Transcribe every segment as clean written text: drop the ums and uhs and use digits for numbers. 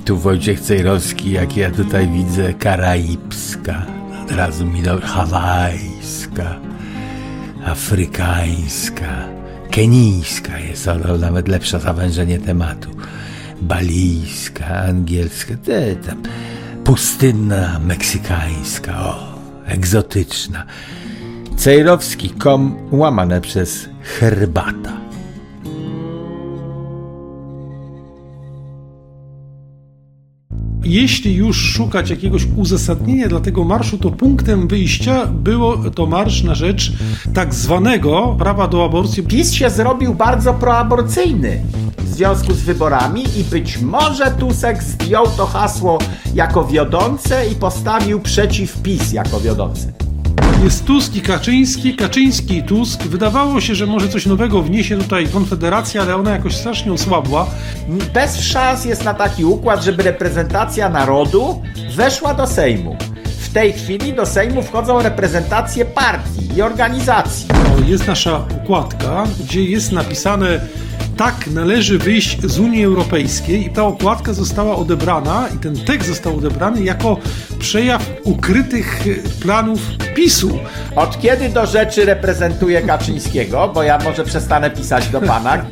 Tu Wojciech Cejrowski, jak ja tutaj widzę, karaibska, od razu mi hawajska, afrykańska, kenijska jest, nawet lepsze zawężenie tematu, balijska, angielska, tam, pustynna, meksykańska, egzotyczna. Cejrowski.com łamane przez herbata. Jeśli już szukać jakiegoś uzasadnienia dla tego marszu, to punktem wyjścia było to marsz na rzecz tak zwanego prawa do aborcji. PiS się zrobił bardzo proaborcyjny w związku z wyborami i być może Tusek zdjął to hasło jako wiodące i postawił przeciw PiS jako wiodący. Jest Tusk i Kaczyński, Kaczyński i Tusk. Wydawało się, że może coś nowego wniesie tutaj Konfederacja, ale ona jakoś strasznie osłabła. Bez szans jest na taki układ, żeby reprezentacja narodu weszła do Sejmu. W tej chwili do Sejmu wchodzą reprezentacje partii i organizacji. Jest nasza układka, gdzie jest napisane: tak, należy wyjść z Unii Europejskiej, i ta okładka została odebrana i ten tekst został odebrany jako przejaw ukrytych planów PiS-u. Od kiedy do rzeczy reprezentuję Kaczyńskiego? Bo ja może przestanę pisać do pana.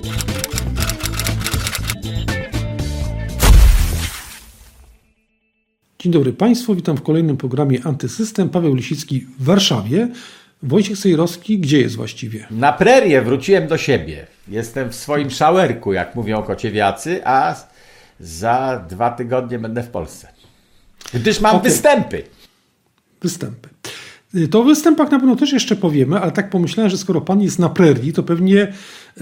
Dzień dobry Państwu, witam w kolejnym programie Antysystem. Paweł Lisicki w Warszawie. Wojciech Cejrowski, gdzie jest właściwie? Na prerię, wróciłem do siebie. Jestem w swoim szałerku, jak mówią kociewiacy, a za 2 tygodnie będę w Polsce. Gdyż mam występy. Występy. To o występach na pewno też jeszcze powiemy, ale tak pomyślałem, że skoro pan jest na prerii, to pewnie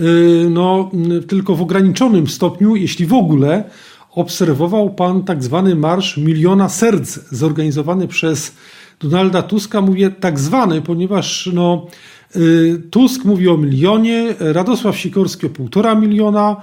tylko w ograniczonym stopniu, jeśli w ogóle, obserwował pan tak zwany Marsz Miliona Serc zorganizowany przez Donalda Tuska. Mówię tak zwany, ponieważ Tusk mówi o 1 milionie, Radosław Sikorski o 1,5 miliona,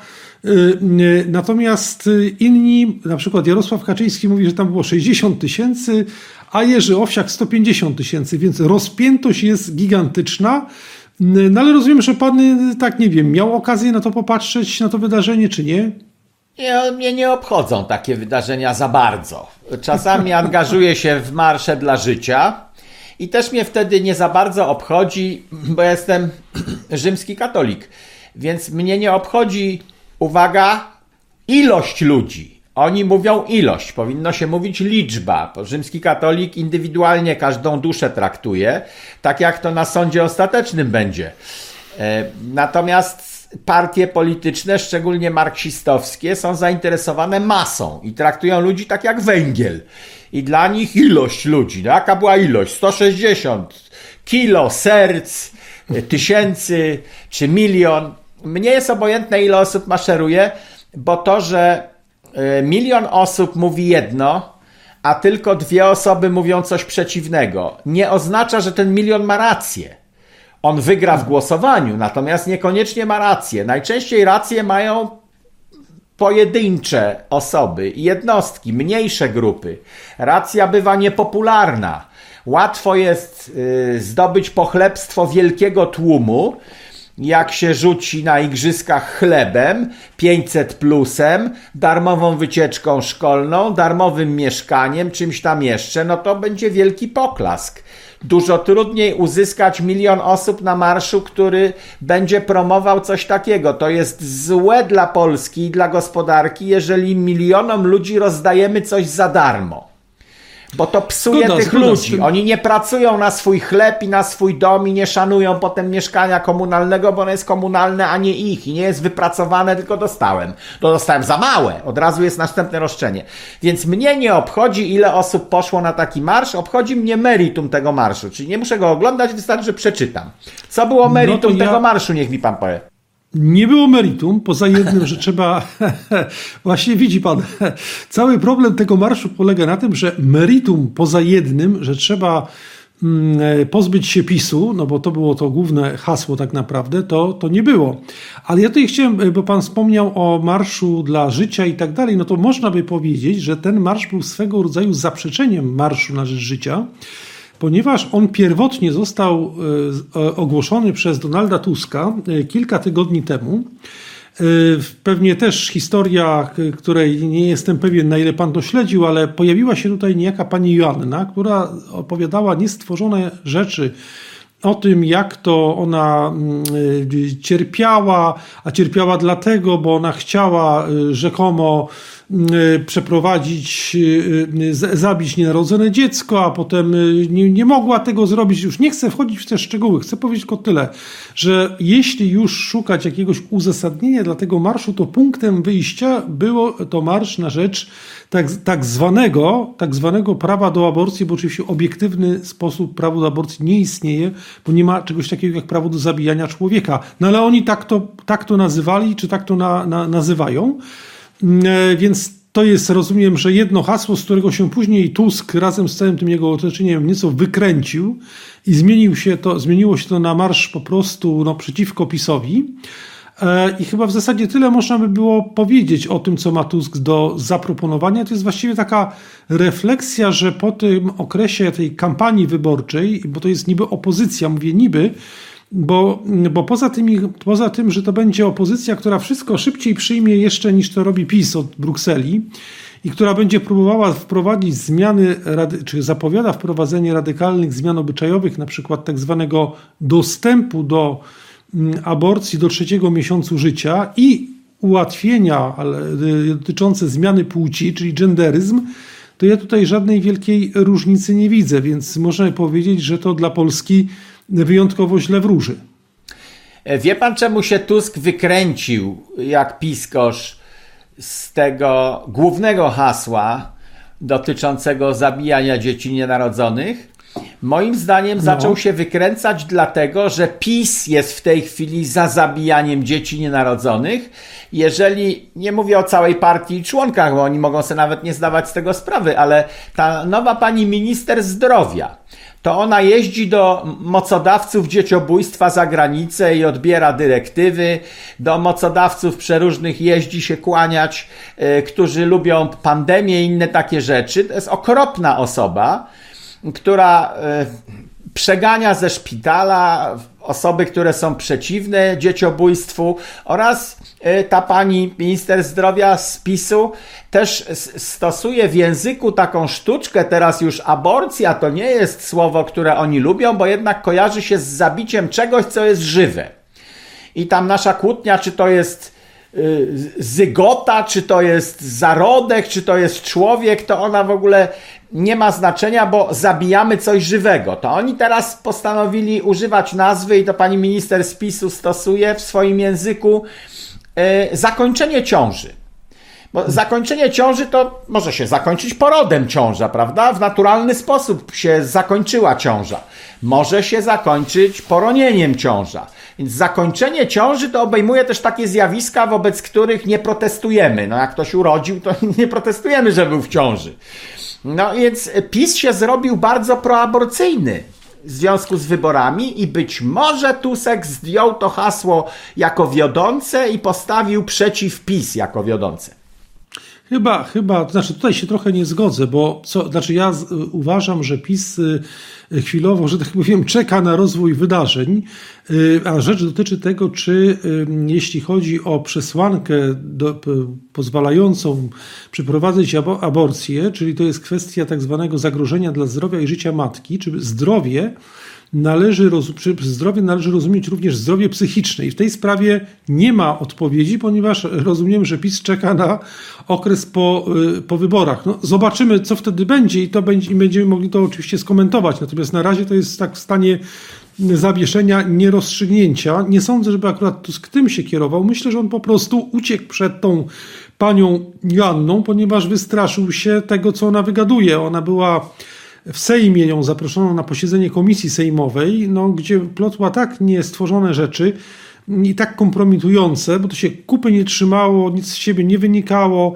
natomiast inni, na przykład Jarosław Kaczyński mówi, że tam było 60 000, a Jerzy Owsiak 150 000, więc rozpiętość jest gigantyczna. No ale rozumiem, że pan, tak nie wiem, miał okazję na to popatrzeć, na to wydarzenie, czy nie? Mnie nie obchodzą takie wydarzenia za bardzo. Czasami angażuję się w marsze dla życia i też mnie wtedy nie za bardzo obchodzi, bo ja jestem rzymski katolik, więc mnie nie obchodzi, uwaga, ilość ludzi. Oni mówią ilość, powinno się mówić liczba, bo rzymski katolik indywidualnie każdą duszę traktuje, tak jak to na sądzie ostatecznym będzie. Natomiast partie polityczne, szczególnie marksistowskie, są zainteresowane masą i traktują ludzi tak jak węgiel. I dla nich ilość ludzi. No, jaka była ilość? 160 kilo, serc, 1000 czy 1 milion. Mnie jest obojętne, ile osób maszeruje, bo to, że 1 milion osób mówi jedno, a tylko 2 osoby mówią coś przeciwnego, nie oznacza, że ten 1 milion ma rację. On wygra w głosowaniu, natomiast niekoniecznie ma rację. Najczęściej rację mają pojedyncze osoby i jednostki, mniejsze grupy. Racja bywa niepopularna. Łatwo jest zdobyć pochlebstwo wielkiego tłumu, jak się rzuci na igrzyskach chlebem, 500+, darmową wycieczką szkolną, darmowym mieszkaniem, czymś tam jeszcze, no to będzie wielki poklask. Dużo trudniej uzyskać 1 milion osób na marszu, który będzie promował coś takiego. To jest złe dla Polski i dla gospodarki, jeżeli milionom ludzi rozdajemy coś za darmo. Bo to psuje tych ludzi. Oni nie pracują na swój chleb i na swój dom i nie szanują potem mieszkania komunalnego, bo ono jest komunalne, a nie ich. I nie jest wypracowane, tylko dostałem. To dostałem za małe. Od razu jest następne roszczenie. Więc mnie nie obchodzi, ile osób poszło na taki marsz. Obchodzi mnie meritum tego marszu. Czyli nie muszę go oglądać, wystarczy, że przeczytam. Co było meritum tego marszu, niech mi pan powie. Nie było meritum, poza jednym, że trzeba... Właśnie widzi pan, cały problem tego marszu polega na tym, że meritum poza jednym, że trzeba pozbyć się PiS-u, no bo to było to główne hasło tak naprawdę, to nie było. Ale ja tutaj chciałem, bo pan wspomniał o Marszu dla Życia i tak dalej, no to można by powiedzieć, że ten marsz był swego rodzaju zaprzeczeniem Marszu na Rzecz Życia, ponieważ on pierwotnie został ogłoszony przez Donalda Tuska kilka tygodni temu Pewnie też historia, której nie jestem pewien, na ile pan to śledził, ale pojawiła się tutaj niejaka pani Joanna, która opowiadała niestworzone rzeczy o tym, jak to ona cierpiała, a cierpiała dlatego, bo ona chciała rzekomo zabić nienarodzone dziecko, a potem nie mogła tego zrobić. Już nie chcę wchodzić w te szczegóły, chcę powiedzieć tylko tyle, że jeśli już szukać jakiegoś uzasadnienia dla tego marszu, to punktem wyjścia było to marsz na rzecz tak zwanego prawa do aborcji, bo oczywiście obiektywny sposób prawo do aborcji nie istnieje, bo nie ma czegoś takiego jak prawo do zabijania człowieka. No ale oni tak to nazywali, czy tak to nazywają. Więc to jest, rozumiem, że jedno hasło, z którego się później Tusk razem z całym tym jego otoczeniem nieco wykręcił i zmieniło się to na marsz po prostu przeciwko PiS-owi. I chyba w zasadzie tyle można by było powiedzieć o tym, co ma Tusk do zaproponowania. To jest właściwie taka refleksja, że po tym okresie tej kampanii wyborczej, bo to jest niby opozycja, mówię niby, bo poza tym, że to będzie opozycja, która wszystko szybciej przyjmie jeszcze niż to robi PiS od Brukseli i która będzie próbowała wprowadzić zmiany, czy zapowiada wprowadzenie radykalnych zmian obyczajowych, na przykład tak zwanego dostępu do aborcji do 3. miesiącu życia i ułatwienia dotyczące zmiany płci, czyli genderyzm, to ja tutaj żadnej wielkiej różnicy nie widzę, więc można powiedzieć, że to dla Polski wyjątkowo źle wróży. Wie pan, czemu się Tusk wykręcił jak piskosz z tego głównego hasła dotyczącego zabijania dzieci nienarodzonych? Moim zdaniem zaczął się wykręcać dlatego, że PiS jest w tej chwili za zabijaniem dzieci nienarodzonych. Jeżeli, nie mówię o całej partii i członkach, bo oni mogą sobie nawet nie zdawać z tego sprawy, ale ta nowa pani minister zdrowia, to ona jeździ do mocodawców dzieciobójstwa za granicę i odbiera dyrektywy, do mocodawców przeróżnych jeździ się kłaniać, którzy lubią pandemię i inne takie rzeczy. To jest okropna osoba, która przegania ze szpitala osoby, które są przeciwne dzieciobójstwu, oraz ta pani minister zdrowia z PiS-u też stosuje w języku taką sztuczkę. Teraz już aborcja to nie jest słowo, które oni lubią, bo jednak kojarzy się z zabiciem czegoś, co jest żywe. I tam nasza kłótnia, czy to jest zygota, czy to jest zarodek, czy to jest człowiek, to ona w ogóle nie ma znaczenia, bo zabijamy coś żywego. To oni teraz postanowili używać nazwy, i to pani minister z PiS-u stosuje w swoim języku, zakończenie ciąży. Bo zakończenie ciąży to może się zakończyć porodem ciąża, prawda? W naturalny sposób się zakończyła ciąża. Może się zakończyć poronieniem ciąża. Więc zakończenie ciąży to obejmuje też takie zjawiska, wobec których nie protestujemy. No jak ktoś urodził, to nie protestujemy, że był w ciąży. No więc PiS się zrobił bardzo proaborcyjny w związku z wyborami i być może Tusk zdjął to hasło jako wiodące i postawił przeciw PiS jako wiodące. Chyba, to znaczy tutaj się trochę nie zgodzę, bo ja uważam, że PiS chwilowo, że tak powiem, czeka na rozwój wydarzeń, a rzecz dotyczy tego, czy jeśli chodzi o przesłankę pozwalającą przeprowadzić aborcję, czyli to jest kwestia tak zwanego zagrożenia dla zdrowia i życia matki, czy zdrowie należy rozumieć również zdrowie psychiczne. I w tej sprawie nie ma odpowiedzi, ponieważ rozumiem, że PiS czeka na okres po wyborach. No, zobaczymy, co wtedy będzie i będziemy mogli to oczywiście skomentować. Natomiast na razie to jest tak w stanie zawieszenia, nierozstrzygnięcia. Nie sądzę, żeby akurat Tusk tym się kierował. Myślę, że on po prostu uciekł przed tą panią Joanną, ponieważ wystraszył się tego, co ona wygaduje. Ona była w Sejmie, ją zaproszono na posiedzenie komisji sejmowej, gdzie plotła tak niestworzone rzeczy i tak kompromitujące, bo to się kupy nie trzymało, nic z siebie nie wynikało,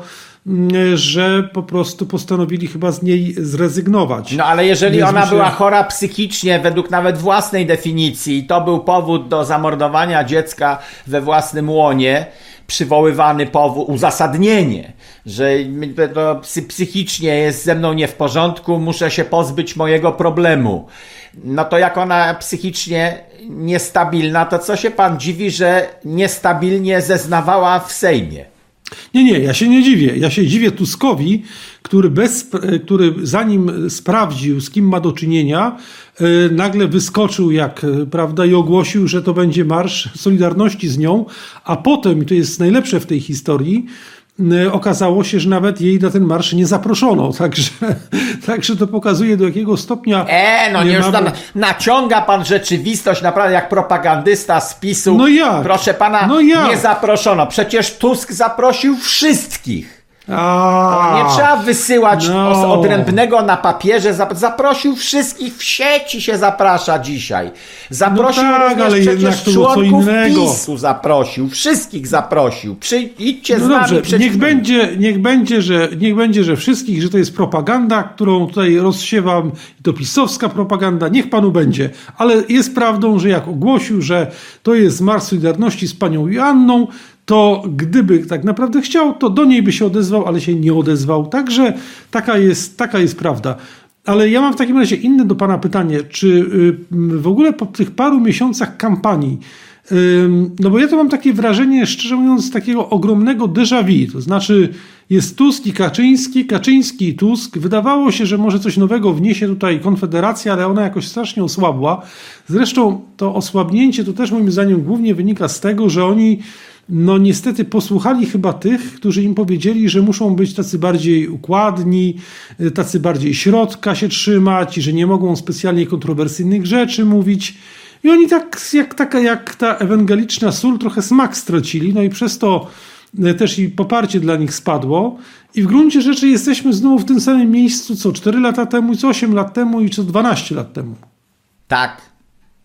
że po prostu postanowili chyba z niej zrezygnować. No ale jeżeli ona była chora psychicznie, według nawet własnej definicji, to był powód do zamordowania dziecka we własnym łonie, przywoływany powód, uzasadnienie, że to psychicznie jest ze mną nie w porządku, muszę się pozbyć mojego problemu. No to jak ona psychicznie niestabilna, to co się pan dziwi, że niestabilnie zeznawała w Sejmie? Nie, ja się nie dziwię. Ja się dziwię Tuskowi, który zanim sprawdził, z kim ma do czynienia, nagle wyskoczył prawda, i ogłosił, że to będzie marsz Solidarności z nią, a potem, i to jest najlepsze w tej historii, okazało się, że nawet jej na ten marsz nie zaproszono. Także to pokazuje, do jakiego stopnia... już tam naciąga pan rzeczywistość naprawdę jak propagandysta z PiS-u. No jak? Proszę pana, nie zaproszono. Przecież Tusk zaprosił wszystkich. Nie trzeba wysyłać odrębnego na papierze. Zaprosił wszystkich, w sieci się zaprasza dzisiaj. Zaprosił również przecież członków PiS-u. Wszystkich zaprosił. Idźcie z nami. Niech będzie, że wszystkich, że to jest propaganda, którą tutaj rozsiewam, to pisowska propaganda, niech panu będzie. Ale jest prawdą, że jak ogłosił, że to jest marsz Solidarności z panią Joanną, to gdyby tak naprawdę chciał, to do niej by się odezwał, ale się nie odezwał. Także taka jest prawda. Ale ja mam w takim razie inne do pana pytanie. Czy w ogóle po tych paru miesiącach kampanii, no bo ja to mam takie wrażenie, szczerze mówiąc, takiego ogromnego déjà vu. To znaczy jest Tusk i Kaczyński i Tusk. Wydawało się, że może coś nowego wniesie tutaj Konfederacja, ale ona jakoś strasznie osłabła. Zresztą to osłabnięcie to też moim zdaniem głównie wynika z tego, że oni niestety posłuchali chyba tych, którzy im powiedzieli, że muszą być tacy bardziej układni, tacy bardziej środka się trzymać i że nie mogą specjalnie kontrowersyjnych rzeczy mówić. I oni jak ta ewangeliczna sól trochę smak stracili, no i przez to też i poparcie dla nich spadło. I w gruncie rzeczy jesteśmy znowu w tym samym miejscu, co 4 lata temu, co 8 lat temu i co 12 lat temu. Tak.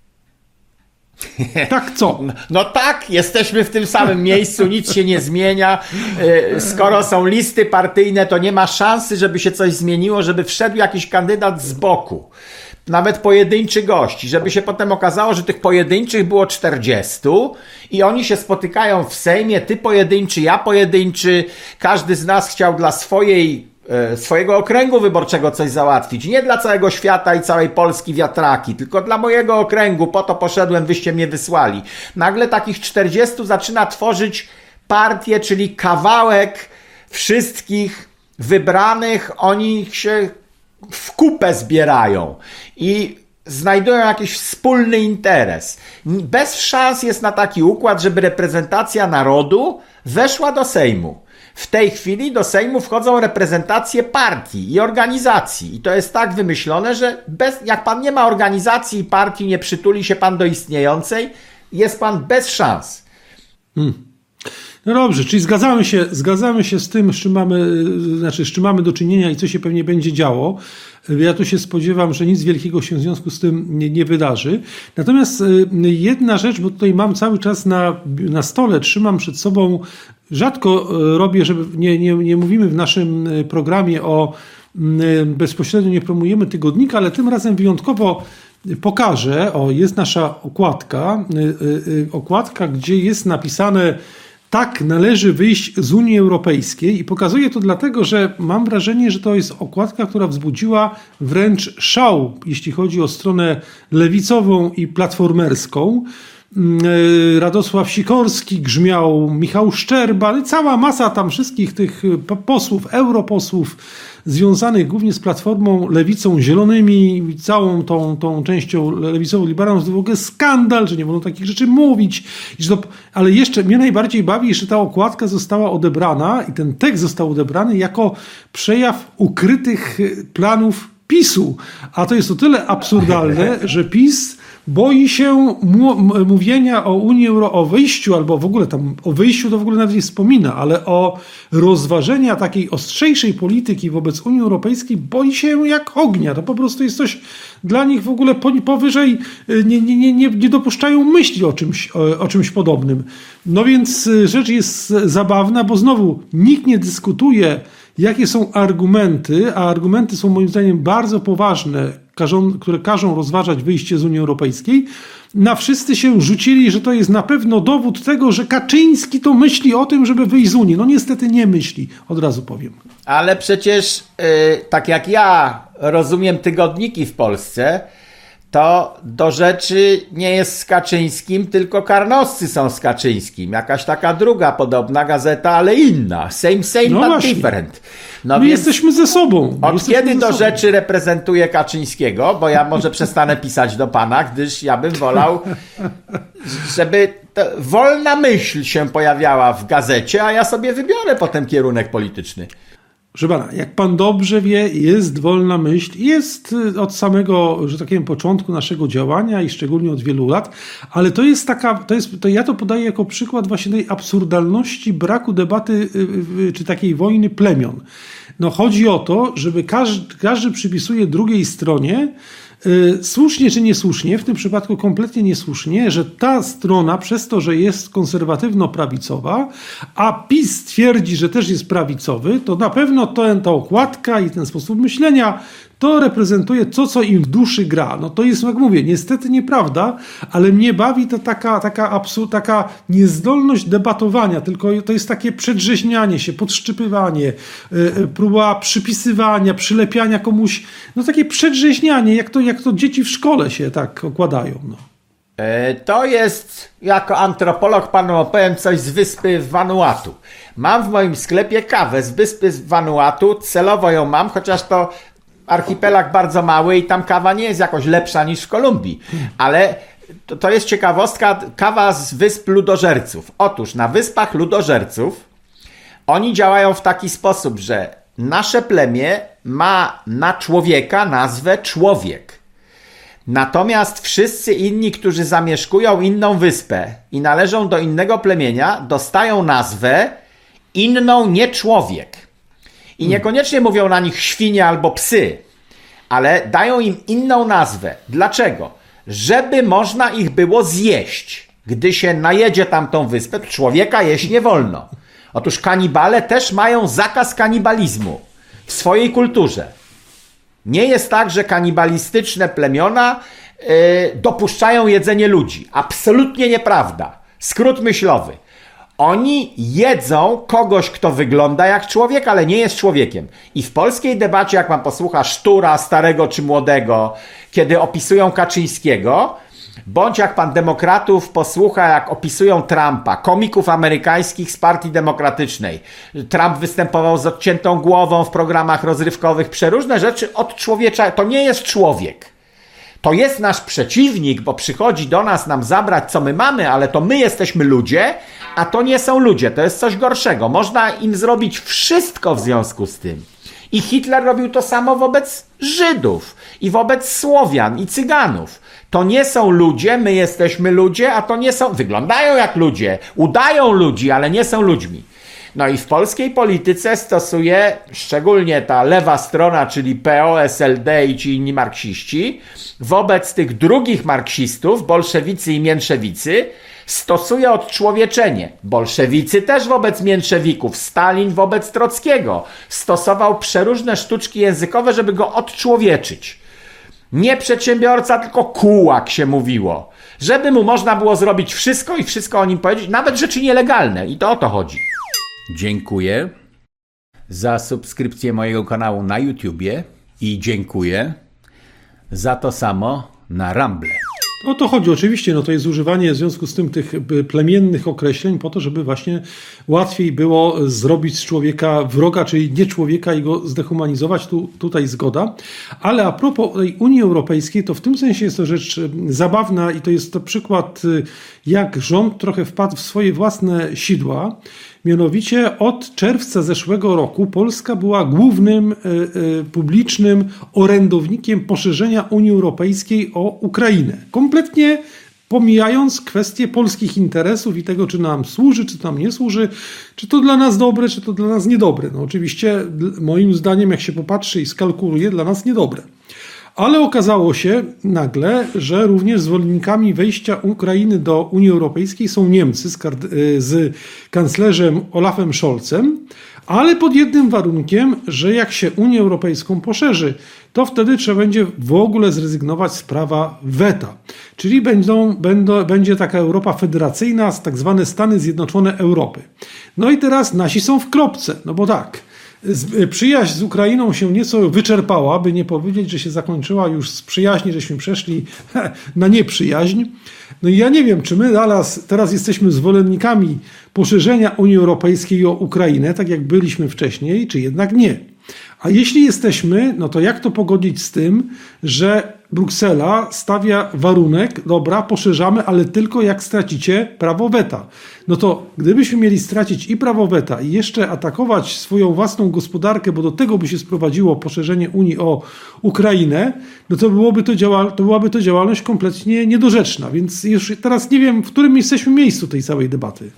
Tak co? No tak, jesteśmy w tym samym miejscu, nic się nie zmienia. Skoro są listy partyjne, to nie ma szansy, żeby się coś zmieniło, żeby wszedł jakiś kandydat z boku. Nawet pojedynczy gości, żeby się potem okazało, że tych pojedynczych było 40 i oni się spotykają w Sejmie, ty pojedynczy, ja pojedynczy, każdy z nas chciał dla swojego okręgu wyborczego coś załatwić. Nie dla całego świata i całej Polski wiatraki, tylko dla mojego okręgu. Po to poszedłem, wyście mnie wysłali. Nagle takich 40 zaczyna tworzyć partię, czyli kawałek wszystkich wybranych. Oni się w kupę zbierają i znajdują jakiś wspólny interes. Bez szans jest na taki układ, żeby reprezentacja narodu weszła do Sejmu. W tej chwili do Sejmu wchodzą reprezentacje partii i organizacji. I to jest tak wymyślone, że jak pan nie ma organizacji i partii, nie przytuli się pan do istniejącej, jest pan bez szans. No dobrze, czyli zgadzamy się z tym, z czym mamy do czynienia i co się pewnie będzie działo. Ja tu się spodziewam, że nic wielkiego się w związku z tym nie wydarzy. Natomiast jedna rzecz, bo tutaj mam cały czas na stole, trzymam przed sobą, rzadko robię, żeby nie mówimy w naszym programie bezpośrednio nie promujemy tygodnika, ale tym razem wyjątkowo pokażę, jest nasza okładka, gdzie jest napisane: tak, należy wyjść z Unii Europejskiej, i pokazuję to dlatego, że mam wrażenie, że to jest okładka, która wzbudziła wręcz szał, jeśli chodzi o stronę lewicową i platformerską. Radosław Sikorski grzmiał, Michał Szczerba, cała masa tam wszystkich tych posłów, europosłów związanych głównie z Platformą, Lewicą, Zielonymi, całą tą częścią lewicowo-liberalną. To w ogóle skandal, że nie wolno takich rzeczy mówić. Ale jeszcze mnie najbardziej bawi, że ta okładka została odebrana i ten tekst został odebrany jako przejaw ukrytych planów PiS-u. A to jest o tyle absurdalne, że PiS boi się mówienia o Unii o wyjściu, albo w ogóle tam o wyjściu to w ogóle nawet nie wspomina, ale o rozważenia takiej ostrzejszej polityki wobec Unii Europejskiej boi się jak ognia. To po prostu jest coś dla nich w ogóle powyżej, nie dopuszczają myśli o czymś podobnym. No więc rzecz jest zabawna, bo znowu nikt nie dyskutuje, jakie są argumenty, a argumenty są moim zdaniem bardzo poważne. które każą rozważać wyjście z Unii Europejskiej, na wszyscy się rzucili, że to jest na pewno dowód tego, że Kaczyński to myśli o tym, żeby wyjść z Unii. No niestety nie myśli, od razu powiem. Ale przecież, tak jak ja rozumiem tygodniki w Polsce, to do rzeczy nie jest z Kaczyńskim, tylko Karnowscy są z Kaczyńskim. Jakaś taka druga podobna gazeta, ale inna. Same, No but właśnie. different. My jesteśmy ze sobą. Od kiedy do rzeczy reprezentuje Kaczyńskiego? Bo ja może przestanę pisać do pana, gdyż ja bym wolał, żeby wolna myśl się pojawiała w gazecie, a ja sobie wybiorę potem kierunek polityczny. Proszę pana, jak pan dobrze wie, jest wolna myśl, jest od samego, że tak powiem, początku naszego działania i szczególnie od wielu lat, ale to jest taka, ja to podaję jako przykład właśnie tej absurdalności braku debaty czy takiej wojny plemion. No chodzi o to, żeby każdy przypisuje drugiej stronie, słusznie czy niesłusznie, w tym przypadku kompletnie niesłusznie, że ta strona przez to, że jest konserwatywno-prawicowa, a PiS twierdzi, że też jest prawicowy, to na pewno ta okładka i ten sposób myślenia to reprezentuje to, co im w duszy gra. No to jest, jak mówię, niestety nieprawda, ale mnie bawi to taka niezdolność debatowania, tylko to jest takie przedrzeźnianie się, podszczypywanie, próba przypisywania, przylepiania komuś, no takie przedrzeźnianie, jak to dzieci w szkole się tak okładają. No. To jest, jako antropolog panu opowiem coś z wyspy Vanuatu. Mam w moim sklepie kawę z wyspy Vanuatu, celowo ją mam, chociaż to archipelag bardzo mały i tam kawa nie jest jakoś lepsza niż w Kolumbii, ale to jest ciekawostka, kawa z wysp ludożerców. Otóż na wyspach ludożerców oni działają w taki sposób, że nasze plemię ma na człowieka nazwę człowiek. Natomiast wszyscy inni, którzy zamieszkują inną wyspę i należą do innego plemienia, dostają nazwę inną nie człowiek. I niekoniecznie mówią na nich świnie albo psy, ale dają im inną nazwę. Dlaczego? Żeby można ich było zjeść. Gdy się najedzie tamtą wyspę, to człowieka jeść nie wolno. Otóż kanibale też mają zakaz kanibalizmu w swojej kulturze. Nie jest tak, że kanibalistyczne plemiona dopuszczają jedzenie ludzi. Absolutnie nieprawda. Skrót myślowy. Oni jedzą kogoś, kto wygląda jak człowiek, ale nie jest człowiekiem. I w polskiej debacie, jak pan posłucha Sztura, starego czy młodego, kiedy opisują Kaczyńskiego, bądź jak pan demokratów posłucha, jak opisują Trumpa, komików amerykańskich z Partii Demokratycznej. Trump występował z odciętą głową w programach rozrywkowych, przeróżne rzeczy od człowiecza. To nie jest człowiek. To jest nasz przeciwnik, bo przychodzi do nas nam zabrać, co my mamy, ale to my jesteśmy ludzie, a to nie są ludzie. To jest coś gorszego. Można im zrobić wszystko w związku z tym. I Hitler robił to samo wobec Żydów i wobec Słowian i Cyganów. To nie są ludzie, my jesteśmy ludzie, a to nie są... Wyglądają jak ludzie, udają ludzi, ale nie są ludźmi. No i w polskiej polityce stosuje, szczególnie ta lewa strona, czyli PO, SLD i ci inni marksiści, wobec tych drugich marksistów, bolszewicy i mięszewicy, stosuje odczłowieczenie. Bolszewicy też wobec mięszewików, Stalin wobec Trockiego stosował przeróżne sztuczki językowe, żeby go odczłowieczyć. Nie przedsiębiorca, tylko kułak się mówiło. Żeby mu można było zrobić wszystko i wszystko o nim powiedzieć, nawet rzeczy nielegalne. I to o to chodzi. Dziękuję za subskrypcję mojego kanału na YouTubie i dziękuję za to samo na Rumble. O to chodzi oczywiście, no to jest używanie w związku z tym tych plemiennych określeń po to, żeby właśnie łatwiej było zrobić z człowieka wroga, czyli nie człowieka i go zdehumanizować, tutaj zgoda. Ale a propos tej Unii Europejskiej, to w tym sensie jest to rzecz zabawna i to jest to przykład, jak rząd trochę wpadł w swoje własne sidła. Mianowicie od czerwca zeszłego roku Polska była głównym publicznym orędownikiem poszerzenia Unii Europejskiej o Ukrainę. Kompletnie pomijając kwestie polskich interesów i tego, czy nam służy, czy nam nie służy, czy to dla nas dobre, czy to dla nas niedobre. No oczywiście moim zdaniem, jak się popatrzy i skalkuluje, dla nas niedobre. Ale okazało się nagle, że również zwolennikami wejścia Ukrainy do Unii Europejskiej są Niemcy z kanclerzem Olafem Scholzem, ale pod jednym warunkiem, że jak się Unię Europejską poszerzy, to wtedy trzeba będzie w ogóle zrezygnować z prawa weta. Czyli będzie taka Europa federacyjna, tak zwane Stany Zjednoczone Europy. No i teraz nasi są w kropce, no bo tak, przyjaźń z Ukrainą się nieco wyczerpała, by nie powiedzieć, że się zakończyła już z przyjaźni, żeśmy przeszli na nieprzyjaźń. No i ja nie wiem, czy my teraz jesteśmy zwolennikami poszerzenia Unii Europejskiej o Ukrainę, tak jak byliśmy wcześniej, czy jednak nie. A jeśli jesteśmy, no to jak to pogodzić z tym, że Bruksela stawia warunek, dobra, poszerzamy, ale tylko jak stracicie prawo weta. No to gdybyśmy mieli stracić i prawo weta i jeszcze atakować swoją własną gospodarkę, bo do tego by się sprowadziło poszerzenie Unii o Ukrainę, no to byłaby to działalność kompletnie niedorzeczna. Więc już teraz nie wiem, w którym jesteśmy miejscu tej całej debaty.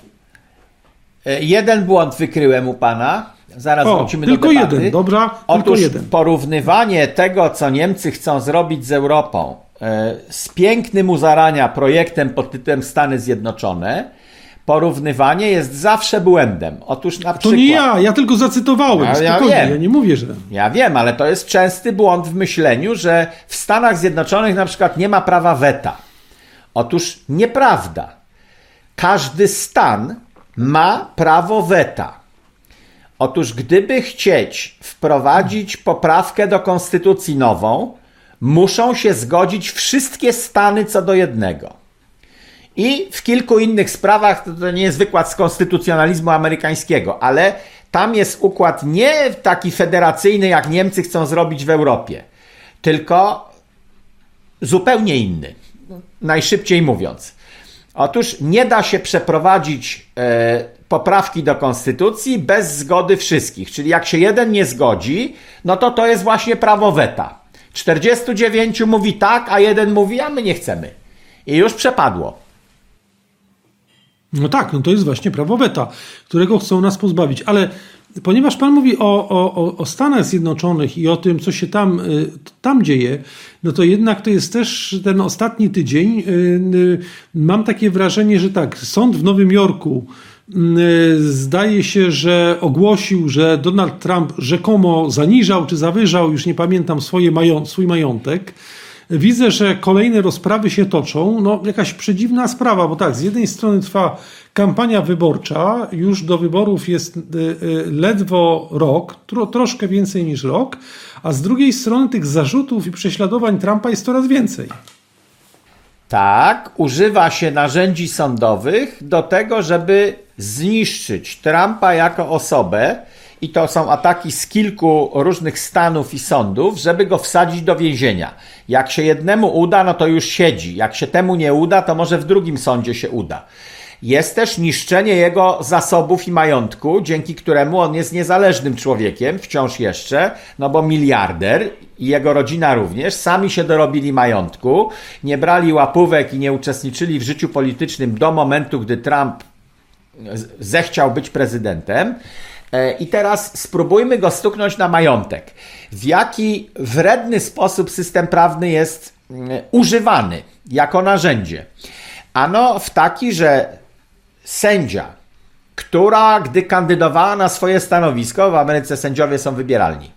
Jeden błąd wykryłem u pana. Zaraz wrócimy do debaty. Tylko jeden, dobra? Otóż tylko jeden. Porównywanie tego, co Niemcy chcą zrobić z Europą, z pięknym u zarania projektem pod tytułem Stany Zjednoczone, porównywanie jest zawsze błędem. Otóż na przykład... To nie ja tylko zacytowałem. Ja nie mówię, że... Ja wiem, ale to jest częsty błąd w myśleniu, że w Stanach Zjednoczonych na przykład nie ma prawa weta. Otóż nieprawda. Każdy stan ma prawo weta. Otóż gdyby chcieć wprowadzić poprawkę do konstytucji nową, muszą się zgodzić wszystkie stany co do jednego. I w kilku innych sprawach, to nie jest wykład z konstytucjonalizmu amerykańskiego, ale tam jest układ nie taki federacyjny, jak Niemcy chcą zrobić w Europie, tylko zupełnie inny, najszybciej mówiąc. Otóż nie da się przeprowadzić poprawki do konstytucji bez zgody wszystkich. Czyli jak się jeden nie zgodzi, no to jest właśnie prawo weta. 49 mówi tak, a jeden mówi, a my nie chcemy. I już przepadło. No tak, no to jest właśnie prawo weta, którego chcą nas pozbawić. Ale ponieważ pan mówi o Stanach Zjednoczonych i o tym, co się tam dzieje, no to jednak to jest też ten ostatni tydzień. Mam takie wrażenie, że tak, sąd w Nowym Jorku zdaje się, że ogłosił, że Donald Trump rzekomo zaniżał czy zawyżał, już nie pamiętam, swój majątek. Widzę, że kolejne rozprawy się toczą. No, jakaś przedziwna sprawa, bo tak, z jednej strony trwa kampania wyborcza, już do wyborów jest ledwo rok, troszkę więcej niż rok, a z drugiej strony tych zarzutów i prześladowań Trumpa jest coraz więcej. Tak, używa się narzędzi sądowych do tego, żeby zniszczyć Trumpa jako osobę, i to są ataki z kilku różnych stanów i sądów, żeby go wsadzić do więzienia. Jak się jednemu uda, no to już siedzi. Jak się temu nie uda, to może w drugim sądzie się uda. Jest też niszczenie jego zasobów i majątku, dzięki któremu on jest niezależnym człowiekiem, wciąż jeszcze, no bo miliarder i jego rodzina również, sami się dorobili majątku, nie brali łapówek i nie uczestniczyli w życiu politycznym do momentu, gdy Trump zechciał być prezydentem. I teraz spróbujmy go stuknąć na majątek. W jaki wredny sposób system prawny jest używany jako narzędzie? Ano w taki, że sędzia, która gdy kandydowała na swoje stanowisko, w Ameryce sędziowie są wybieralni,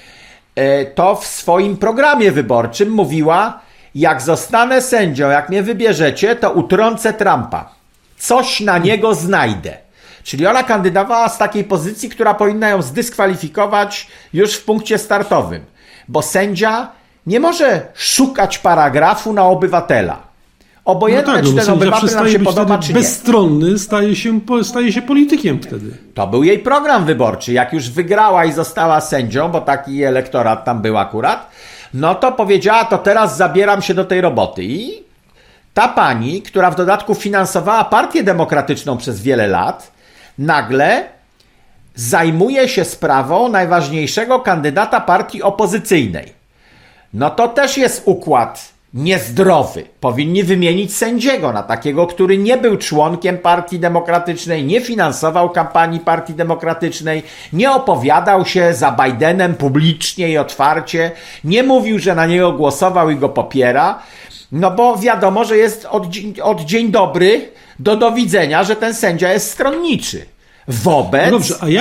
to w swoim programie wyborczym mówiła: jak zostanę sędzią, jak mnie wybierzecie, to utrącę Trumpa. Coś na niego znajdę. Czyli ona kandydowała z takiej pozycji, która powinna ją zdyskwalifikować już w punkcie startowym. Bo sędzia nie może szukać paragrafu na obywatela. Obojętne, czy ten obywatel nam się podoba, czy nie. Bezstronny staje się politykiem wtedy. To był jej program wyborczy. Jak już wygrała i została sędzią, bo taki elektorat tam był akurat, no to powiedziała: to teraz zabieram się do tej roboty. I ta pani, która w dodatku finansowała Partię Demokratyczną przez wiele lat, nagle zajmuje się sprawą najważniejszego kandydata partii opozycyjnej. No to też jest układ niezdrowy. Powinni wymienić sędziego na takiego, który nie był członkiem Partii Demokratycznej, nie finansował kampanii Partii Demokratycznej, nie opowiadał się za Bidenem publicznie i otwarcie, nie mówił, że na niego głosował i go popiera. No bo wiadomo, że jest od dzień dobry do widzenia, że ten sędzia jest stronniczy. wobec... No dobrze, a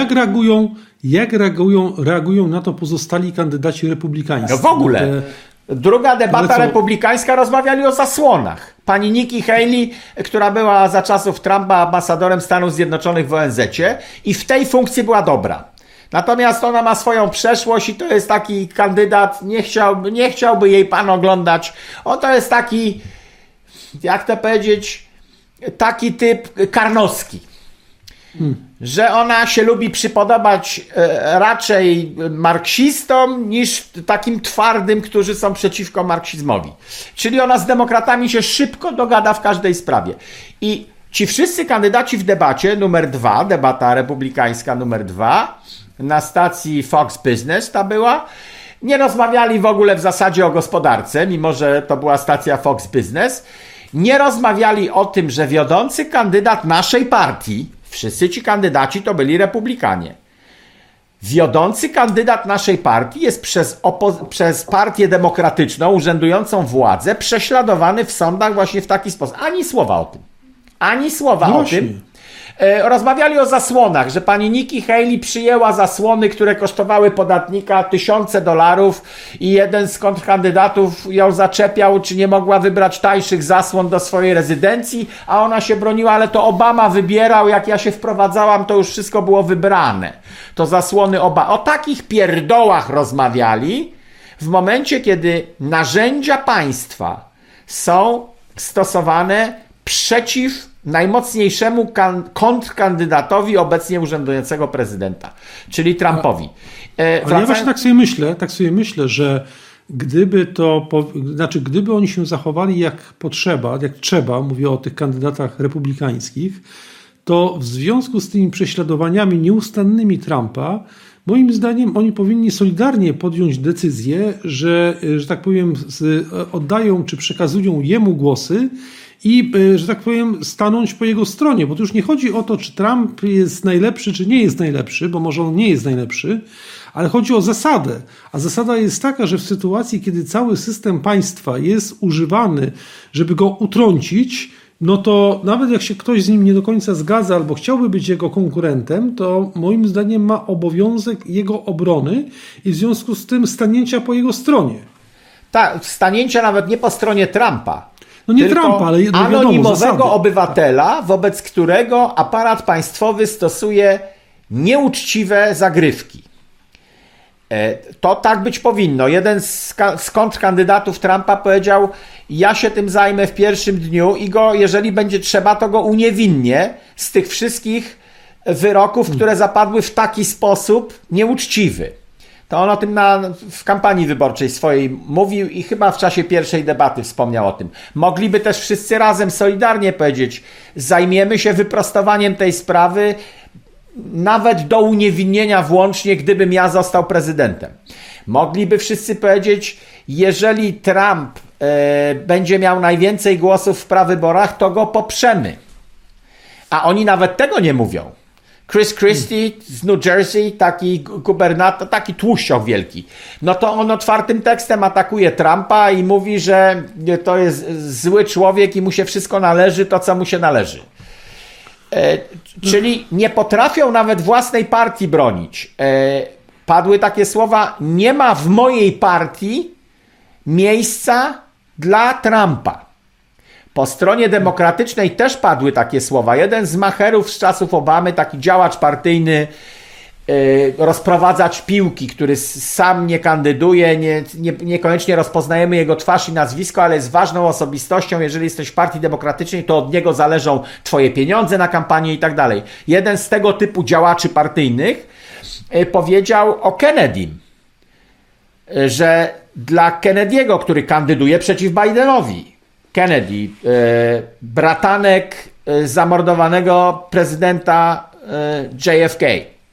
reagują na to pozostali kandydaci republikańscy? No w ogóle. Druga debata republikańska, rozmawiali o zasłonach. Pani Nikki Haley, która była za czasów Trumpa ambasadorem Stanów Zjednoczonych w ONZ-cie i w tej funkcji była dobra. Natomiast ona ma swoją przeszłość i to jest taki kandydat, nie chciałby jej pan oglądać. To jest taki, jak to powiedzieć, taki typ karnowski. Że ona się lubi przypodobać raczej marksistom niż takim twardym, którzy są przeciwko marksizmowi. Czyli ona z demokratami się szybko dogada w każdej sprawie. I ci wszyscy kandydaci w debacie numer 2, debata republikańska numer 2, na stacji Fox Business ta była, nie rozmawiali w ogóle w zasadzie o gospodarce, mimo że to była stacja Fox Business. Nie rozmawiali o tym, że wiodący kandydat naszej partii, wszyscy ci kandydaci to byli republikanie. Wiodący kandydat naszej partii jest przez partię demokratyczną, urzędującą władzę, prześladowany w sądach właśnie w taki sposób. Ani słowa o tym. Ani słowa o tym. Rozmawiali o zasłonach, że pani Nikki Haley przyjęła zasłony, które kosztowały podatnika $1000 i jeden z kontrkandydatów ją zaczepiał, czy nie mogła wybrać tańszych zasłon do swojej rezydencji, a ona się broniła, ale to Obama wybierał, jak ja się wprowadzałam, to już wszystko było wybrane. To zasłony o takich pierdołach rozmawiali w momencie, kiedy narzędzia państwa są stosowane przeciw najmocniejszemu kontrkandydatowi obecnie urzędującego prezydenta, czyli Trumpowi. Ale ja właśnie tak sobie myślę, że gdyby oni się zachowali jak trzeba, mówię o tych kandydatach republikańskich, to w związku z tymi prześladowaniami nieustannymi Trumpa, moim zdaniem oni powinni solidarnie podjąć decyzję, że tak powiem, oddają czy przekazują jemu głosy i, że tak powiem, stanąć po jego stronie, bo tu już nie chodzi o to, czy Trump jest najlepszy, czy nie jest najlepszy, bo może on nie jest najlepszy, ale chodzi o zasadę. A zasada jest taka, że w sytuacji, kiedy cały system państwa jest używany, żeby go utrącić, no to nawet jak się ktoś z nim nie do końca zgadza albo chciałby być jego konkurentem, to moim zdaniem ma obowiązek jego obrony i w związku z tym stanięcia po jego stronie. Tak, stanięcia nawet nie po stronie Trumpa. No nie Trumpa, ale anonimowego obywatela, wobec którego aparat państwowy stosuje nieuczciwe zagrywki. To tak być powinno. Jeden z kontrkandydatów Trumpa powiedział: ja się tym zajmę w pierwszym dniu i go, jeżeli będzie trzeba, to go uniewinnię z tych wszystkich wyroków, które zapadły w taki sposób nieuczciwy. To on o tym w kampanii wyborczej swojej mówił i chyba w czasie pierwszej debaty wspomniał o tym. Mogliby też wszyscy razem solidarnie powiedzieć: zajmiemy się wyprostowaniem tej sprawy, nawet do uniewinnienia włącznie, gdybym ja został prezydentem. Mogliby wszyscy powiedzieć: jeżeli Trump będzie miał najwięcej głosów w prawyborach, to go poprzemy. A oni nawet tego nie mówią. Chris Christie z New Jersey, taki gubernator, taki tłuścioch wielki, no to on otwartym tekstem atakuje Trumpa i mówi, że to jest zły człowiek i mu się wszystko należy, to co mu się należy. Czyli nie potrafią nawet własnej partii bronić. Padły takie słowa: nie ma w mojej partii miejsca dla Trumpa. Po stronie demokratycznej też padły takie słowa. Jeden z macherów z czasów Obamy, taki działacz partyjny, rozprowadzacz piłki, który sam nie kandyduje, niekoniecznie rozpoznajemy jego twarz i nazwisko, ale jest ważną osobistością. Jeżeli jesteś w partii demokratycznej, to od niego zależą twoje pieniądze na kampanię i tak dalej. Jeden z tego typu działaczy partyjnych powiedział o Kennedym, że dla Kennedy'ego, który kandyduje przeciw Bidenowi, Kennedy, bratanek zamordowanego prezydenta JFK.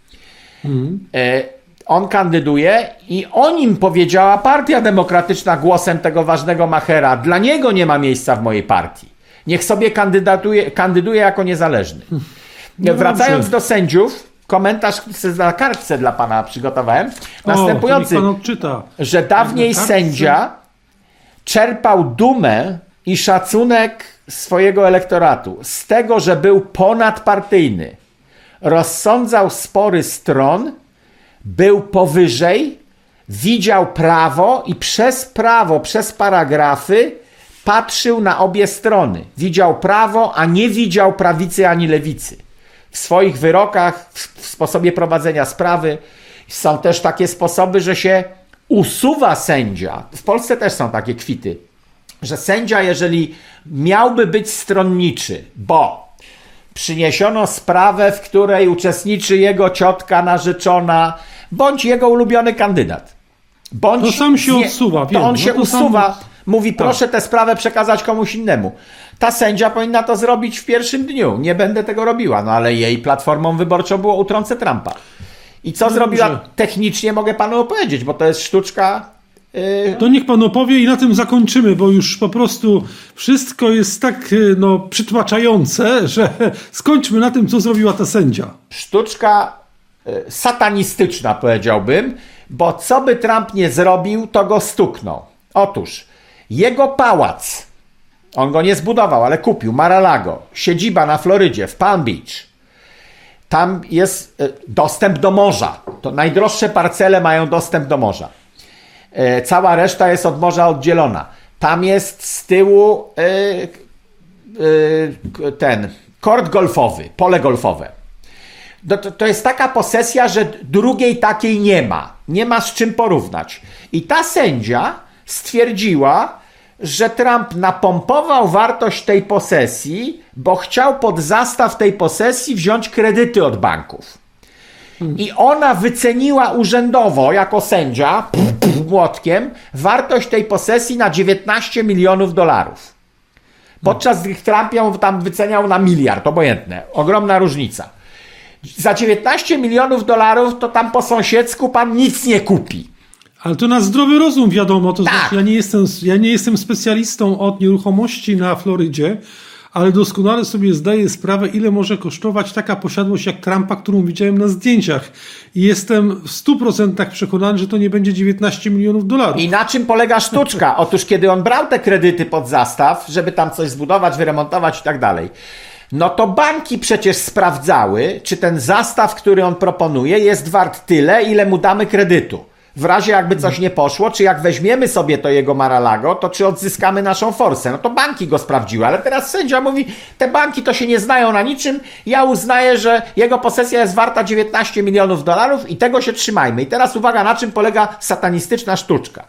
On kandyduje i o nim powiedziała Partia Demokratyczna głosem tego ważnego machera: dla niego nie ma miejsca w mojej partii. Niech sobie kandyduje jako niezależny. Wracając do sędziów, komentarz na kartce dla pana przygotowałem. Następujący, że dawniej sędzia czerpał dumę i szacunek swojego elektoratu z tego, że był ponadpartyjny. rozsądzał spory stron, był powyżej, widział prawo i przez paragrafy patrzył na obie strony. Widział prawo, a nie widział prawicy ani lewicy. W swoich wyrokach, w sposobie prowadzenia sprawy są też takie sposoby, że się usuwa sędzia. W Polsce też są takie kwity, że sędzia, jeżeli miałby być stronniczy, bo przyniesiono sprawę, w której uczestniczy jego ciotka narzeczona, bądź jego ulubiony kandydat. Bądź to sam się odsuwa. To on się usuwa, mówi proszę tę sprawę przekazać komuś innemu. Ta sędzia powinna to zrobić w pierwszym dniu. Nie będę tego robiła, no ale jej platformą wyborczą było utrącę Trumpa. I co zrobiła technicznie, mogę panu opowiedzieć, bo to jest sztuczka. To niech pan opowie i na tym zakończymy, bo już po prostu wszystko jest tak przytłaczające, że skończmy na tym, co zrobiła ta sędzia. Sztuczka satanistyczna, powiedziałbym, bo co by Trump nie zrobił, to go stuknął. Otóż jego pałac, on go nie zbudował, ale kupił, Mar-a-Lago, siedziba na Florydzie, w Palm Beach. Tam jest dostęp do morza. To najdroższe parcele mają dostęp do morza. Cała reszta jest od morza oddzielona. Tam jest z tyłu ten kort golfowy, pole golfowe. To jest taka posesja, że drugiej takiej nie ma. Nie ma z czym porównać. I ta sędzia stwierdziła, że Trump napompował wartość tej posesji, bo chciał pod zastaw tej posesji wziąć kredyty od banków. I ona wyceniła urzędowo, jako sędzia, młotkiem, wartość tej posesji na $19 milionów. Podczas gdy Trump ją tam wyceniał na $1 miliard, obojętne. Ogromna różnica. Za $19 milionów to tam po sąsiedzku pan nic nie kupi. Ale to na zdrowy rozum wiadomo, to tak. Znaczy ja nie jestem specjalistą od nieruchomości na Florydzie, ale doskonale sobie zdaję sprawę, ile może kosztować taka posiadłość jak Trumpa, którą widziałem na zdjęciach. I jestem w 100% przekonany, że to nie będzie $19 milionów. I na czym polega sztuczka? Otóż kiedy on brał te kredyty pod zastaw, żeby tam coś zbudować, wyremontować i tak dalej, no to banki przecież sprawdzały, czy ten zastaw, który on proponuje, jest wart tyle, ile mu damy kredytu. W razie jakby coś nie poszło, czy jak weźmiemy sobie to jego Mar-a-Lago, to czy odzyskamy naszą forsę. No to banki go sprawdziły, ale teraz sędzia mówi, te banki to się nie znają na niczym, ja uznaję, że jego posesja jest warta $19 milionów i tego się trzymajmy. I teraz uwaga, na czym polega satanistyczna sztuczka.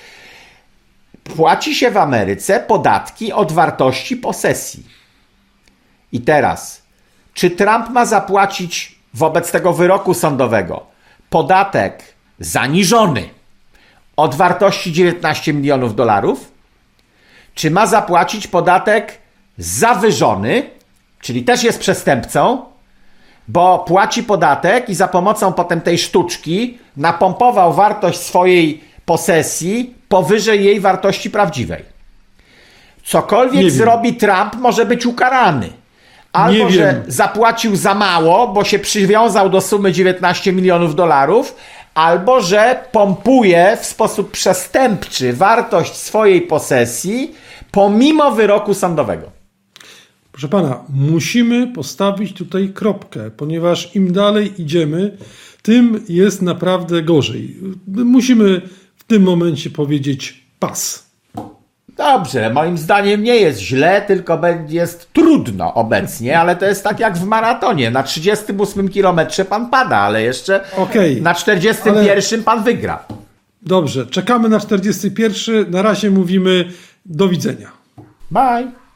Płaci się w Ameryce podatki od wartości posesji. I teraz, czy Trump ma zapłacić wobec tego wyroku sądowego podatek zaniżony od wartości $19 milionów, czy ma zapłacić podatek zawyżony, czyli też jest przestępcą, bo płaci podatek i za pomocą potem tej sztuczki napompował wartość swojej posesji powyżej jej wartości prawdziwej. Cokolwiek zrobi Trump, może być ukarany. Albo, że zapłacił za mało, bo się przywiązał do sumy $19 milionów, albo, że pompuje w sposób przestępczy wartość swojej posesji pomimo wyroku sądowego. Proszę pana, musimy postawić tutaj kropkę, ponieważ im dalej idziemy, tym jest naprawdę gorzej. Musimy w tym momencie powiedzieć pas. Dobrze, moim zdaniem nie jest źle, tylko jest trudno obecnie, ale to jest tak jak w maratonie. Na 38 kilometrze pan pada, ale jeszcze na 41 pan wygra. Dobrze, czekamy na 41. Na razie mówimy do widzenia. Bye.